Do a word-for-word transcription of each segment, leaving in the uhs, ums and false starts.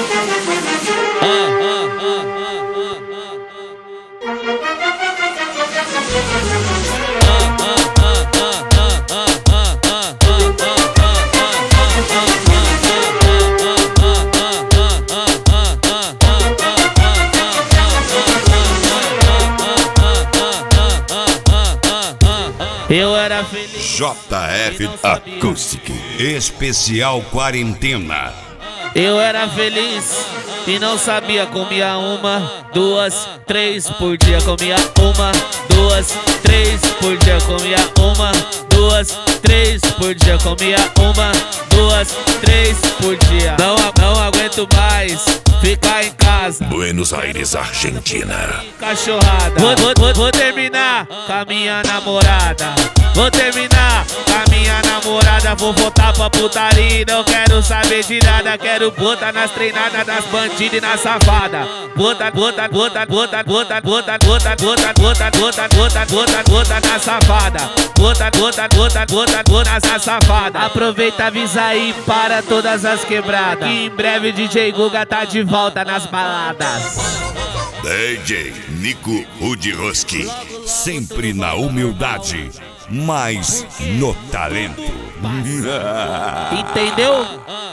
Eu era feliz. J F Acoustic Especial Quarentena. Eu era feliz e não sabia. Comia uma, duas, três por dia. Comia uma, duas, três por dia. Comia uma, duas, três por dia. Comia uma, duas, três por dia. Não, não aguento mais ficar em casa. Buenos Aires, Argentina. Cachorrada. Vou, vou, vou, vou terminar com a minha namorada. Vou terminar com a minha namorada. Vou voltar pra putaria. Não quero saber de nada. Quero botar nas treinadas das bandidas e na safada. Bota, bota, bota, bota, bota, bota, bota, bota, bota, bota, bota, bota, bota na safada. Bota, bota, bota, bota, bota na safada. Aproveita, avisa aí para todas as quebradas que em breve D J Guga tá de volta nas baladas. D J Nico Rudiroski, sempre na humildade, mas no talento. Entendeu?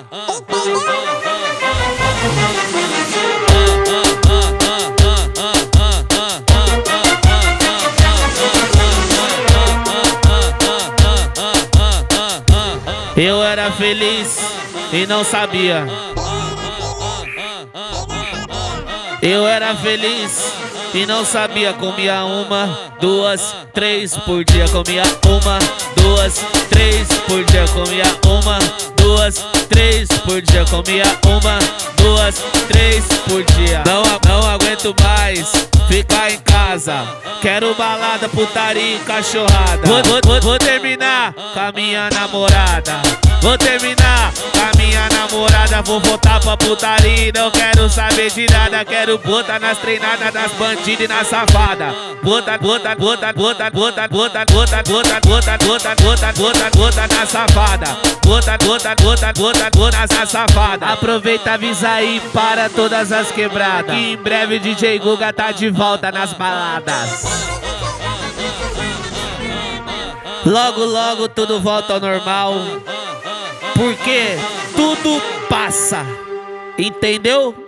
Eu era feliz e não sabia. Eu era feliz e não sabia. Comia uma, duas, três por dia. Comia uma, duas, três por dia. Comia uma, duas, três por dia. Comia uma, duas, três por dia. Não, não aguento mais ficar em casa. Quero balada, putaria e cachorrada. Vou, vou, vou, vou terminar com a minha namorada. Vou terminar com a minha namorada. Vou voltar pra putaria. Não quero saber de nada. Quero botar nas treinadas das bandidas e na safada. Bota, bota, bota, bota, bota, bota, bota, bota, bota, bota, bota, bota, bota na safada. Bota, bota, bota, bota, bota na safada. Aproveita, avisa aí para todas as quebradas que em breve D J Guga tá de volta nas baladas. Logo, logo tudo volta ao normal, porque tudo passa. Entendeu?